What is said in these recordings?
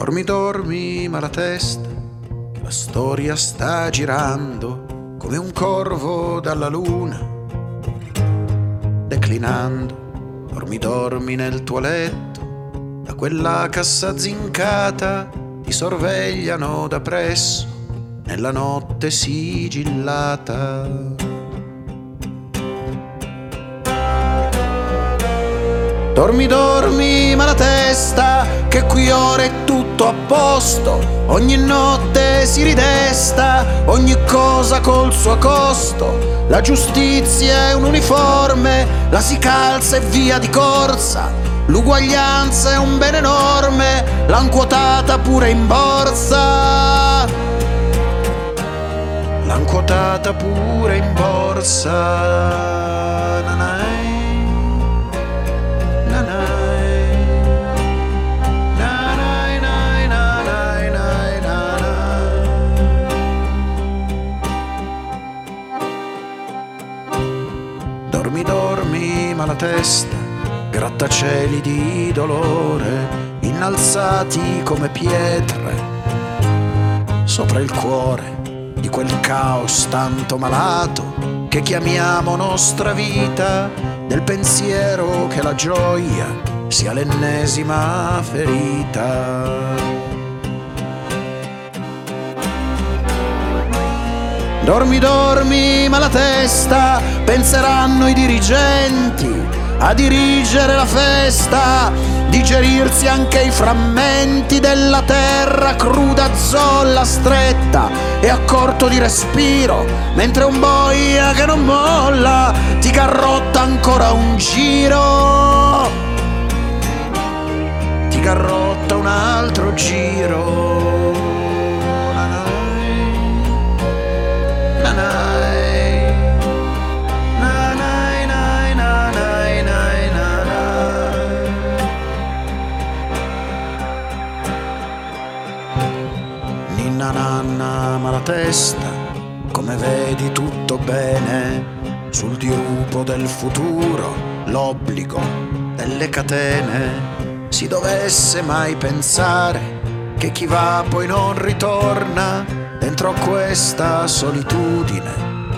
Dormi, dormi, ma la testa, che la storia sta girando come un corvo dalla luna, declinando. Dormi, dormi nel tuo letto, da quella cassa zincata ti sorvegliano da presso, nella notte sigillata. Dormi, dormi, ma la testa, che qui ora è tutto a posto. Ogni notte si ridesta, ogni cosa col suo costo. La giustizia è un uniforme, la si calza e via di corsa. L'uguaglianza è un bene enorme, l'han quotata pure in borsa. L'han quotata pure in borsa. Nanai. Dormi, dormi, ma la testa, grattacieli di dolore, innalzati come pietre, sopra il cuore di quel caos tanto malato che chiamiamo nostra vita, del pensiero che la gioia sia l'ennesima ferita. Dormi, dormi, ma la testa, penseranno i dirigenti a dirigere la festa, digerirsi anche i frammenti della terra cruda, zolla, stretta e a corto di respiro, mentre un boia che non molla ti garrotta ancora un giro, ti garrotta un altro giro. Ninna nanna, ma la testa, come vedi tutto bene, sul dirupo del futuro, l'obbligo delle catene. Si dovesse mai pensare che chi va poi non ritorna dentro questa solitudine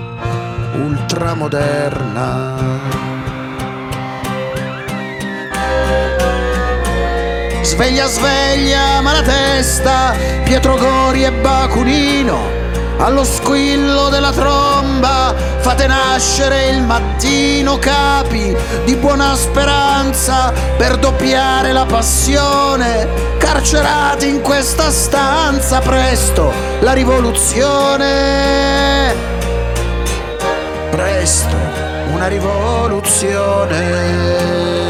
ultramoderna. Sveglia, sveglia, ma la testa, Pietro Gori e Bakunino, allo squillo della tromba fate nascere il mattino, capi di buona speranza per doppiare la passione, carcerati in questa stanza, presto la rivoluzione, presto una rivoluzione.